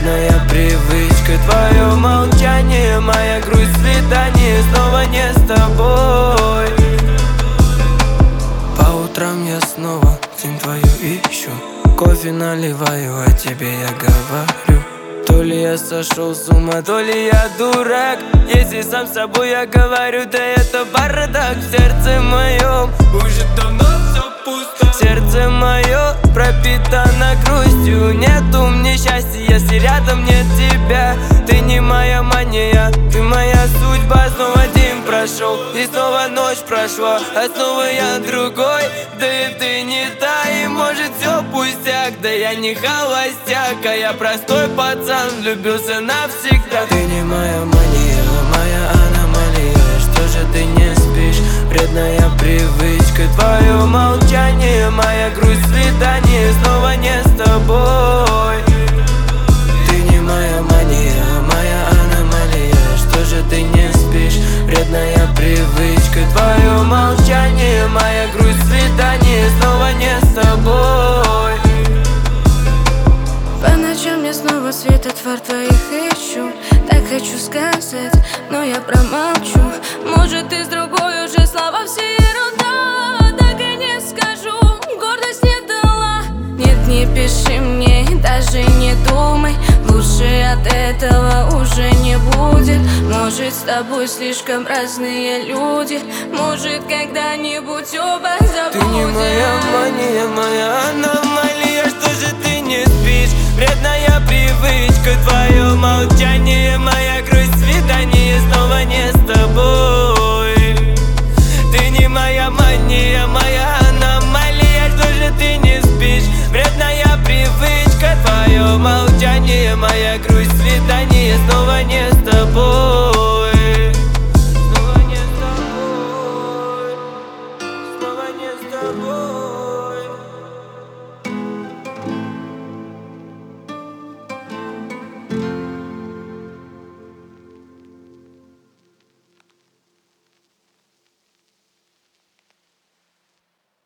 вредная привычка. Твое молчание, моя грусть, свидание снова не с тобой. По утрам я снова тень твою ищу, кофе наливаю, а тебе я говорю. То ли я сошел с ума, то ли я дурак. Если сам с собой я говорю, да это бардак. В сердце моем уже давно все пусто. Сердце мое пропитано грустью. Нету мне счастья, если рядом нет тебя. Ты не моя мания, ты моя судьба. Снова день прошел, и снова ночь прошла, а снова я другой. Да и ты не та, и может все пустяк. Да я не холостяк, а я простой пацан, влюбился навсегда. Ты не моя мания, моя аномалия. Что же ты не спишь? Вредная привычка. Твое молчание, моя грусть, свидание снова не с тобой. Ты не моя мания, моя аномалия. Что же ты не спишь? Вредная привычка. Твое молчание, моя грусть, свидание снова не с тобой. По ночам я снова светотвор твоих ищу. Так хочу сказать, но я промолчу. Может, ты с другой уже слова все ерунда. Так и не скажу, гордость не дала. Нет, не пиши мне, даже не думай. Лучше от этого уже не будет. Может, с тобой слишком разные люди. Может, когда-нибудь оба забудем. Ты не моя мания, моя аномалия.